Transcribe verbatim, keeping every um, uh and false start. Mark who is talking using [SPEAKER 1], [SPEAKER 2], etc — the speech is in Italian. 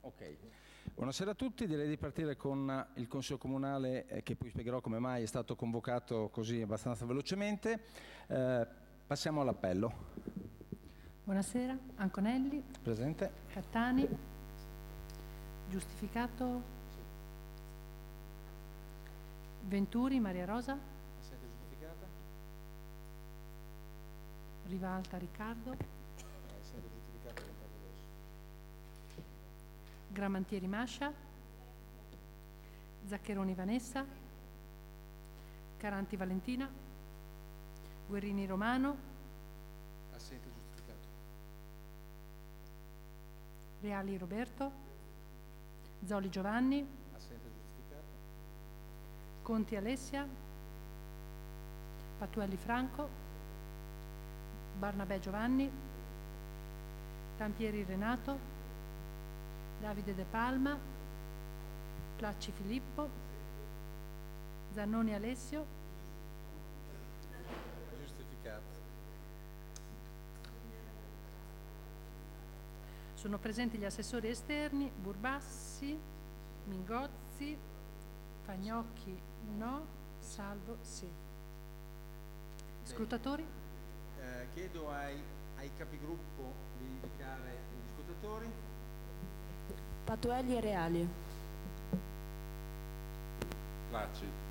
[SPEAKER 1] Ok. Buonasera a tutti, direi di partire con il Consiglio Comunale eh, che poi spiegherò come mai è stato convocato così abbastanza velocemente. Eh, passiamo all'appello.
[SPEAKER 2] Buonasera, Anconelli.
[SPEAKER 1] Presente.
[SPEAKER 2] Cattani. Giustificato. Venturi, Maria Rosa.
[SPEAKER 1] Assente giustificata.
[SPEAKER 2] Rivalta, Riccardo.
[SPEAKER 1] Assente giustificata, Riccardo adesso.
[SPEAKER 2] Gramantieri, Mascia. Zaccheroni, Vanessa. Caranti, Valentina. Guerrini, Romano.
[SPEAKER 1] Assente giustificato.
[SPEAKER 2] Reali, Roberto. Zoli, Giovanni.
[SPEAKER 1] Assente giustificato.
[SPEAKER 2] Conti, Alessia. Patuelli, Franco. Barnabè, Giovanni. Tampieri, Renato. Davide De Palma. Placci, Filippo. Zannoni, Alessio.
[SPEAKER 1] Giustificato.
[SPEAKER 2] Sono presenti gli assessori esterni, Burbassi, Mingozzi, Pagnocchi no, Salvo sì. Scrutatori?
[SPEAKER 1] Eh, chiedo ai, ai capigruppo di indicare gli scrutatori.
[SPEAKER 3] Patuelli e Reali.
[SPEAKER 4] Placci.